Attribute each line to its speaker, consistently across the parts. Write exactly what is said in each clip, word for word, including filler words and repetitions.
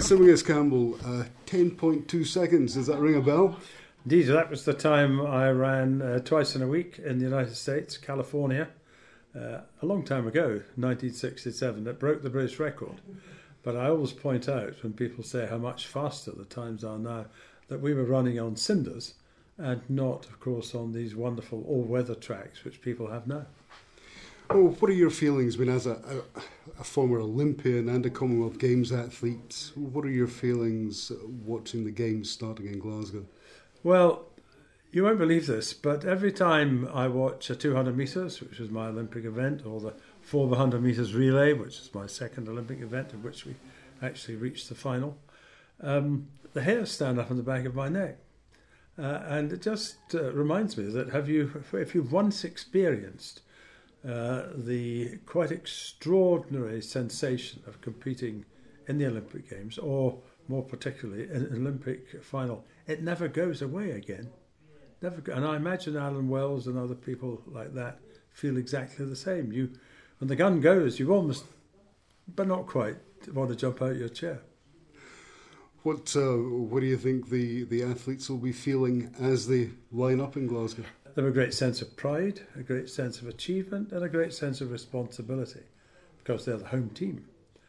Speaker 1: Simmingus Campbell, uh, ten point two seconds. Does that ring a bell?
Speaker 2: Indeed, that was the time I ran uh, twice in a week in the United States, California, uh, a long time ago, nineteen sixty-seven. It broke the British record. But I always point out when people say how much faster the times are now, that we were running on cinders and not, of course, on these wonderful all-weather tracks which people have now.
Speaker 1: Oh, what are your feelings, I mean, as a, a, a former Olympian and a Commonwealth Games athlete? What are your feelings watching the Games starting in Glasgow?
Speaker 2: Well, you won't believe this, but every time I watch a two hundred metres, which is my Olympic event, or the four hundred metres relay, which is my second Olympic event, in which we actually reached the final, um, the hairs stand up on the back of my neck. Uh, and it just uh, reminds me that have you, if you've once experienced uh, the quite extraordinary sensation of competing in the Olympic Games, or more particularly in an Olympic final, it never goes away again. Never go- and I imagine Alan Wells and other people like that feel exactly the same. You, when the gun goes, you almost, but not quite, want to jump out of your chair.
Speaker 1: What uh, what do you think the, the athletes will be feeling as they line up in Glasgow?
Speaker 2: They have a great sense of pride, a great sense of achievement, and a great sense of responsibility, because they're the home team,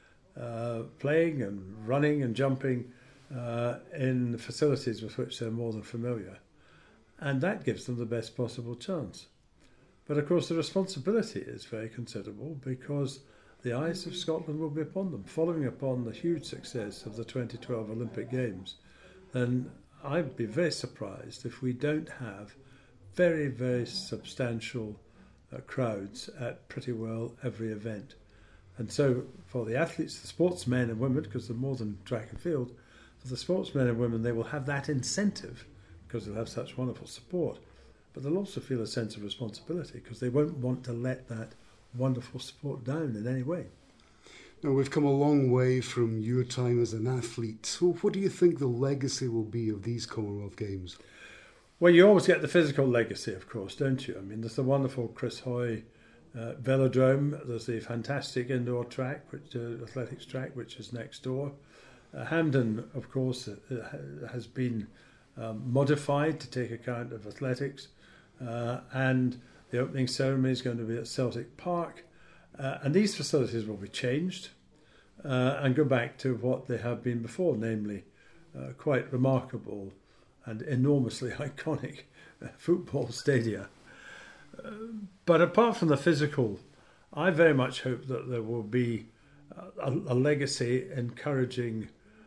Speaker 2: uh, playing and running and jumping uh, in facilities with which they're more than familiar. And that gives them the best possible chance. But of course the responsibility is very considerable, because the eyes of Scotland will be upon them. Following upon the huge success of the twenty twelve Olympic Games, then I'd be very surprised if we don't have very, very substantial uh, crowds at pretty well every event. And so for the athletes, the sportsmen and women, because they're more than track and field, for the sportsmen and women, they will have that incentive because they'll have such wonderful support. But they'll also feel a sense of responsibility because they won't want to let that wonderful support down in any way.
Speaker 1: Now, we've come a long way from your time as an athlete. So what do you think the legacy will be of these Commonwealth Games?
Speaker 2: Well, you always get the physical legacy, of course, don't you? I mean, there's the wonderful Chris Hoy uh, velodrome. There's the fantastic indoor track, which uh, athletics track, which is next door. Uh, Hampden, of course, uh, has been um, modified to take account of athletics, uh, and the opening ceremony is going to be at Celtic Park, uh, and these facilities will be changed uh, and go back to what they have been before, namely uh, quite remarkable and enormously iconic uh, football stadia. Uh, but apart from the physical, I very much hope that there will be a, a legacy encouraging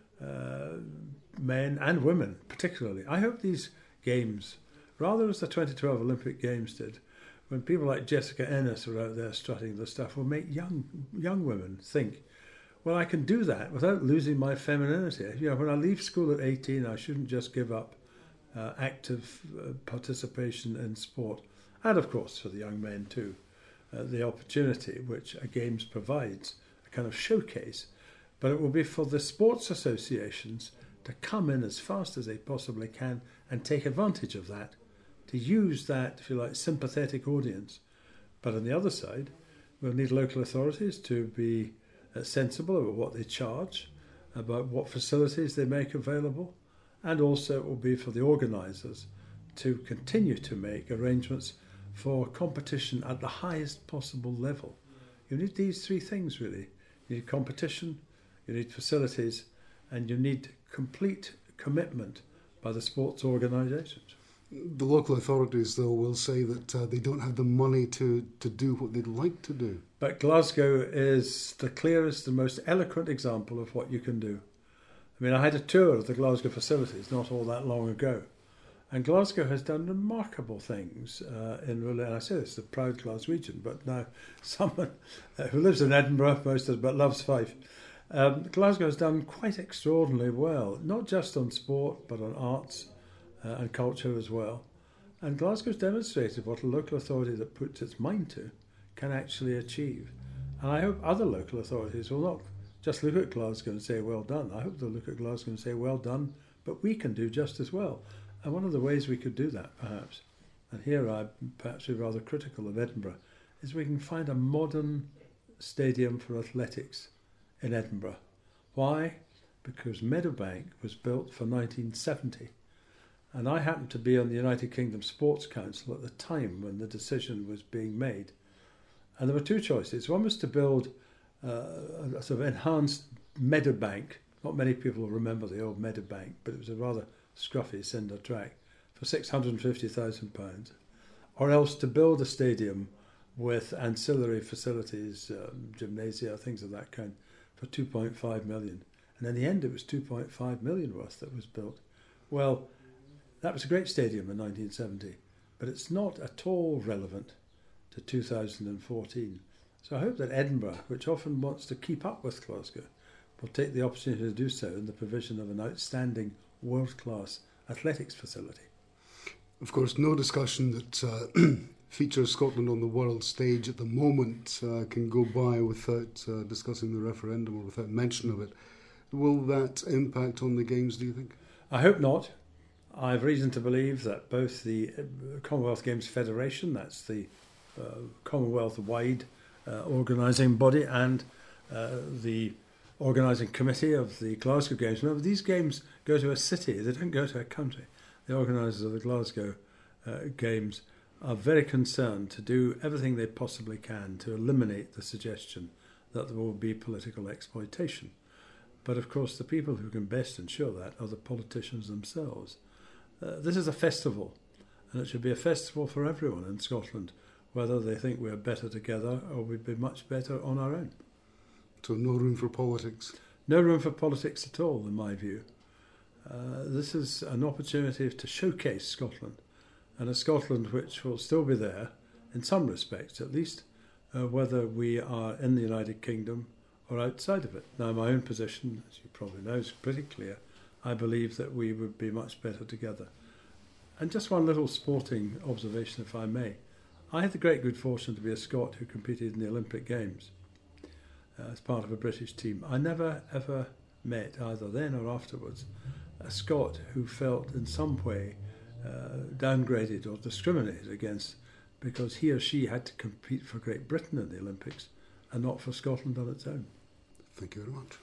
Speaker 2: uh, men and women particularly. I hope these games, rather as the twenty twelve Olympic Games did, when people like Jessica Ennis are out there strutting the stuff, will make young young women think, well, I can do that without losing my femininity. You know, when I leave school at eighteen, I shouldn't just give up uh, active uh, participation in sport. And, of course, for the young men too, uh, the opportunity which a Games provides, a kind of showcase. But it will be for the sports associations to come in as fast as they possibly can and take advantage of that, to use that, if you like, sympathetic audience. But on the other side, we'll need local authorities to be uh, sensible about what they charge, about what facilities they make available, and also it will be for the organisers to continue to make arrangements for competition at the highest possible level. You need these three things, really. You need competition, you need facilities, and you need complete commitment by the sports organisations.
Speaker 1: The local authorities, though, will say that uh, they don't have the money to, to do what they'd like to do.
Speaker 2: But Glasgow is the clearest and most eloquent example of what you can do. I mean, I had a tour of the Glasgow facilities not all that long ago, and Glasgow has done remarkable things uh, in, and I say this, the proud Glaswegian, but now someone who lives in Edinburgh, most of us, but loves Fife. Um, Glasgow has done quite extraordinarily well, not just on sport, but on arts uh, and culture as well. And Glasgow's demonstrated what a local authority that puts its mind to can actually achieve. And I hope other local authorities will not just look at Glasgow and say, well done. I hope they'll look at Glasgow and say, well done, but we can do just as well. And one of the ways we could do that, perhaps, and here I perhaps be rather critical of Edinburgh, is we can find a modern stadium for athletics in Edinburgh. Why? because Meadowbank was built for nineteen seventy. And I happened to be on the United Kingdom Sports Council at the time when the decision was being made. And there were two choices. One was to build uh, a sort of enhanced Meadowbank. Not many people remember the old Meadowbank, but it was a rather scruffy cinder track for six hundred fifty thousand pounds. Or else to build a stadium with ancillary facilities, um, gymnasia, things of that kind, for two point five million. And in the end, it was two point five million worth that was built. Well, that was a great stadium in nineteen seventy, but it's not at all relevant to two thousand fourteen. So I hope that Edinburgh, which often wants to keep up with Glasgow, will take the opportunity to do so in the provision of an outstanding world-class athletics facility.
Speaker 1: Of course, no discussion that uh, features Scotland on the world stage at the moment uh, can go by without uh, discussing the referendum or without mention of it. Will that impact on the Games, do you think?
Speaker 2: I hope not. I have reason to believe that both the Commonwealth Games Federation, that's the uh, Commonwealth-wide uh, organising body, and uh, the organising committee of the Glasgow Games. Remember, these games go to a city, they don't go to a country. The organisers of the Glasgow uh, Games are very concerned to do everything they possibly can to eliminate the suggestion that there will be political exploitation. But of course, the people who can best ensure that are the politicians themselves. Uh, this is a festival, and it should be a festival for everyone in Scotland, whether they think we're better together or we'd be much better on our own.
Speaker 1: So no room for politics?
Speaker 2: No room for politics at all, in my view. Uh, this is an opportunity to showcase Scotland, and a Scotland which will still be there, in some respects at least, uh, whether we are in the United Kingdom or outside of it. Now, my own position, as you probably know, is pretty clear. I believe that we would be much better together. And just one little sporting observation, if I may. I had the great good fortune to be a Scot who competed in the Olympic Games uh, as part of a British team. I never, ever met, either then or afterwards, a Scot who felt in some way uh, downgraded or discriminated against because he or she had to compete for Great Britain in the Olympics and not for Scotland on its own.
Speaker 1: Thank you very much.